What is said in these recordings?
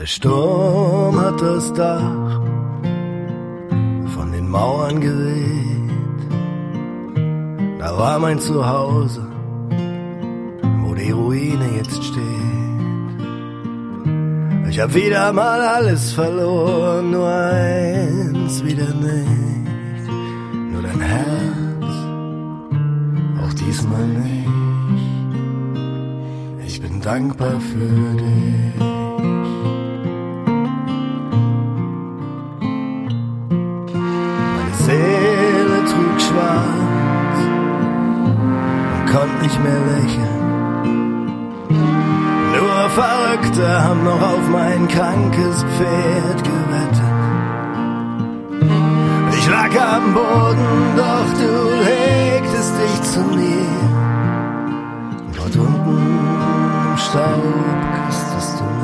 Der Sturm hat das Dach von den Mauern geweht. Da war mein Zuhause, wo die Ruine jetzt steht. Ich hab wieder mal alles verloren, nur eins wieder nicht. Nur dein Herz, auch diesmal nicht. Ich bin dankbar für dich. Meine Seele trug schwarz und konnte nicht mehr lächeln. Nur Verrückte haben noch auf mein krankes Pferd gewettet. Ich lag am Boden, doch du legtest dich zu mir. Dort unten im Staub küsstest du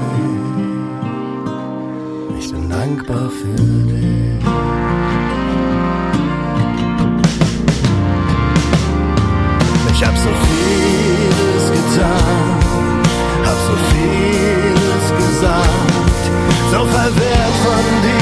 mich. Ich bin dankbar für dich. Ich hab so vieles getan, hab so vieles gesagt, so verwehrt von dir.